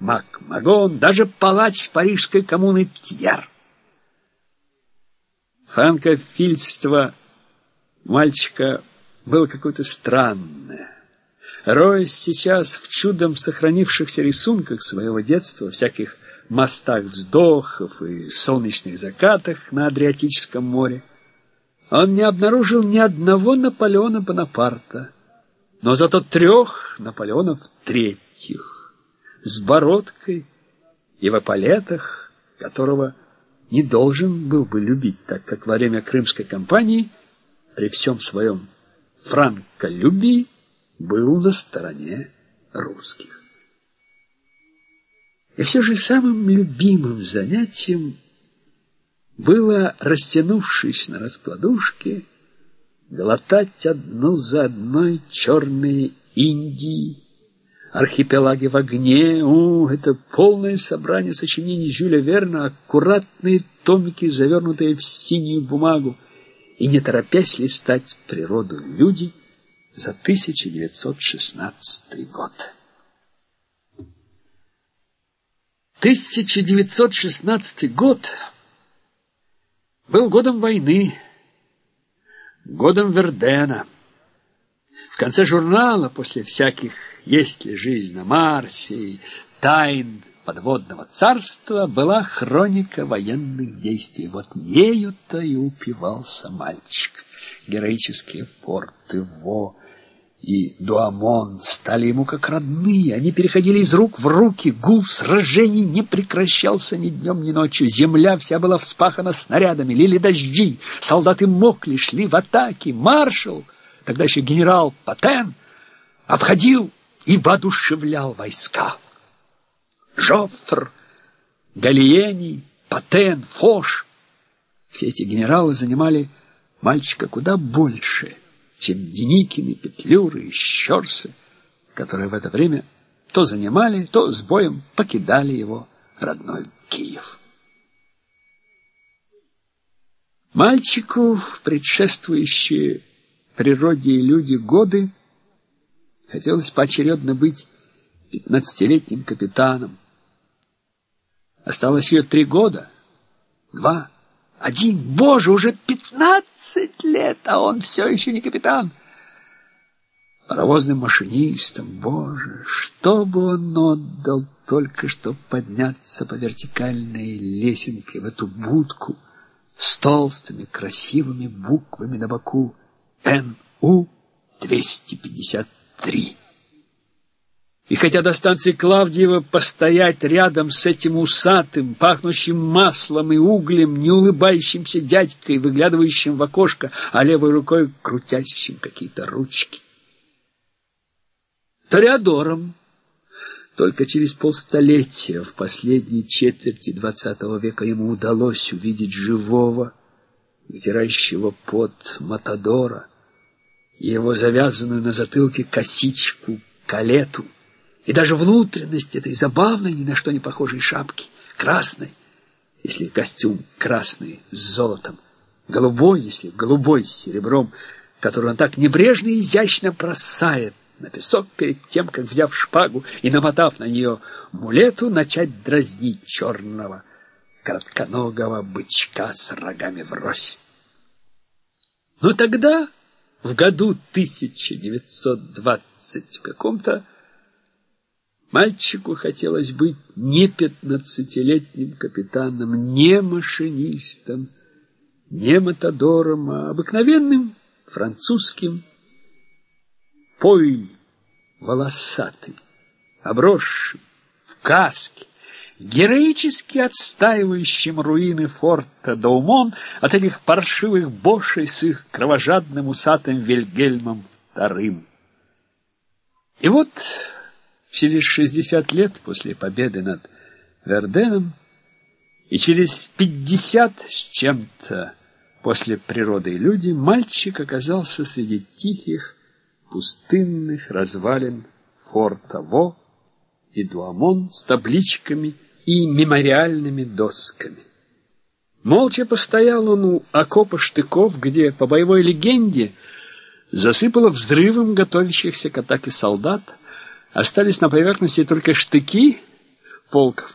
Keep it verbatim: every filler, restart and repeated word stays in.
Макмагон, даже палач парижской коммуны Пьер. Франкофильство мальчика было какое-то странное. Роясь сейчас в чудом сохранившихся рисунках своего детства, всяких мостах вздохов и солнечных закатах на Адриатическом море, он не обнаружил ни одного Наполеона Бонапарта, но зато трех Наполеонов третьих, с бородкой и в эполетах, которого не должен был бы любить, так как во время Крымской кампании при всем своем франколюбии был на стороне русских. И все же самым любимым занятием было, растянувшись на раскладушке, глотать одну за одной черные Индии, архипелаги в огне. О, это полное собрание сочинений Жюля Верна, аккуратные томики, завернутые в синюю бумагу, и не торопясь листать природу люди за тысяча девятьсот шестнадцатый год. тысяча девятьсот шестнадцатый год был годом войны, годом Вердена. В конце журнала, после всяких «Есть ли жизнь на Марсе» и «Тайн подводного царства», была хроника военных действий. Вот ею-то и упивался мальчик. Героические форты Во и Дуамон стали ему как родные. Они переходили из рук в руки. Гул сражений не прекращался ни днем, ни ночью. Земля вся была вспахана снарядами, лили дожди. Солдаты мокли, шли в атаки. Маршал, тогда еще генерал Патен, обходил и воодушевлял войска. Жоффр, Галиени, Патен, Фош — все эти генералы занимали мальчика куда больше, чем Деникины, Петлюры и Щерсы, которые в это время то занимали, то с боем покидали его родной Киев. Мальчику в предшествующие природе и люди годы хотелось поочередно быть пятнадцатилетним капитаном. Осталось ее три года, два, один, боже, уже пятнадцать лет, а он все еще не капитан. Паровозным машинистом, боже, что бы он отдал только, чтобы подняться по вертикальной лесенке в эту будку с толстыми красивыми буквами на боку Н У двести пятьдесят три. И хотя до станции Клавдиева постоять рядом с этим усатым, пахнущим маслом и углем, не улыбающимся дядькой, выглядывающим в окошко, а левой рукой крутящим какие-то ручки. Тореадором только через полстолетия, в последней четверти двадцатого века, ему удалось увидеть живого, вытирающего пот матадора, и его завязанную на затылке косичку калету, и даже внутренность этой забавной, ни на что не похожей шапки, красной, если костюм красный с золотом, голубой, если голубой с серебром, который он так небрежно и изящно бросает на песок перед тем, как, взяв шпагу и намотав на нее мулету, начать дразнить черного коротконогого бычка с рогами врозь. Но тогда, в году тысяча девятьсот двадцать каком-то, мальчику хотелось быть не пятнадцатилетним капитаном, не машинистом, не матадором, а обыкновенным французским пойль, волосатый, обросшим, в каске, героически отстаивающим руины форта Даумон от этих паршивых бошей с их кровожадным усатым Вильгельмом вторым. И вот через шестьдесят лет после победы над Верденом и через пятьдесят с чем-то после «Природы и люди» мальчик оказался среди тихих, пустынных развалин форта Во и Дуамон с табличками и мемориальными досками. Молча постоял он у окопа штыков, где, по боевой легенде, засыпало взрывом готовящихся к атаке солдат. Остались на поверхности только штыки, полков.